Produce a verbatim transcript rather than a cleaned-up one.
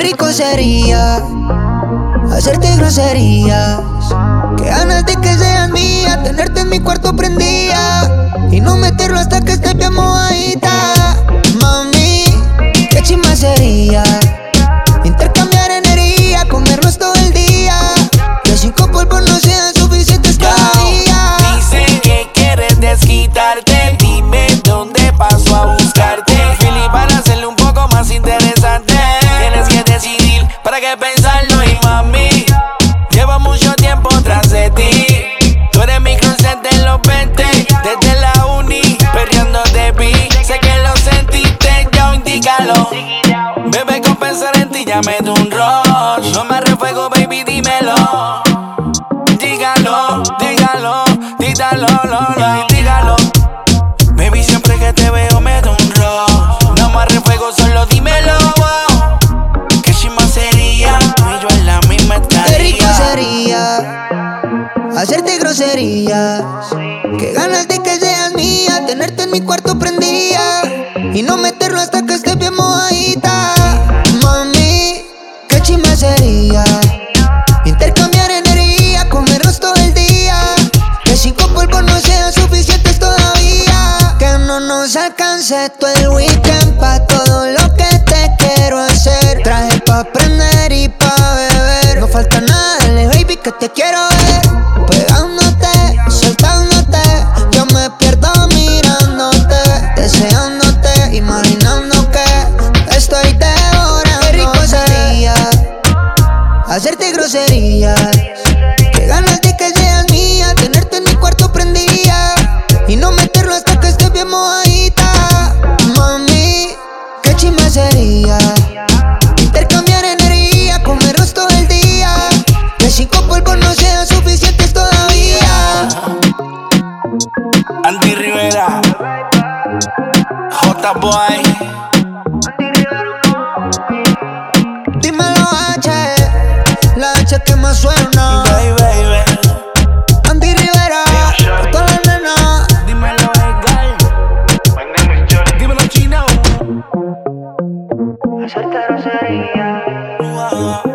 rico sería hacerte groserías. Qué ganas de que seas mía, tenerte en mi cuarto prendida y no meterlo hasta que esté bien mojadita. Mami, qué chimba sería intercambiar energía, comernos todo el día. Que cinco polvos no sean suficientes cada día. Dicen que quieres desquitarte, dime dónde paso a buscarte. Philly, para hacerlo un poco más interesante, tienes que decidir para qué pensarlo. Y mami, llevo mucho tiempo tras de ti. Tú eres mi consciente en los veinte, desde la uni, perreando de vi. Sé que lo sentiste, ya indícalo. Bebé, con pensar en ti ya me da un rush. No me refuego, baby, dímelo. Dígalo, dígalo, dígalo, lo, lo, dígalo. Baby, siempre que te veo me da un rush. No me refuego, solo dímelo. Que chimba sería, tú y yo en la misma estadía. Qué rico sería hacerte groserías. Qué ganas de que seas mía, tenerte en mi cuarto prendida y no meterlo hasta que esté bien mojadita. Mami, qué chimba sería intercambiar energía, comernos todo el día. Que cinco polvos no sean suficientes todavía. Que no nos alcance todo el weekend pa' todo lo que te quiero hacer. Traje pa' prender y pa' beber. No falta nada, dale baby que te quiero ver. Pegándote, soltándote, yo me pierdo mirándote, deseándote, imaginando que estoy devorando. Qué rico sería hacerte groserías. Qué ganas de que seas mía, tenerte en mi cuarto prendida y no meterlo hasta que esté bien mojadita. Mami, qué chimba sería intercambiar energía, comernos todo el día. Que cinco polvos no sean suficientes todavía. Andy Rivera, J-Boy. Dímelo H, la H que más suena. Baby, baby. Andy Rivera, pa' toda la nena. Dímelo, Edgar. Dímelo, Chino. Hacerte grosería. Wow.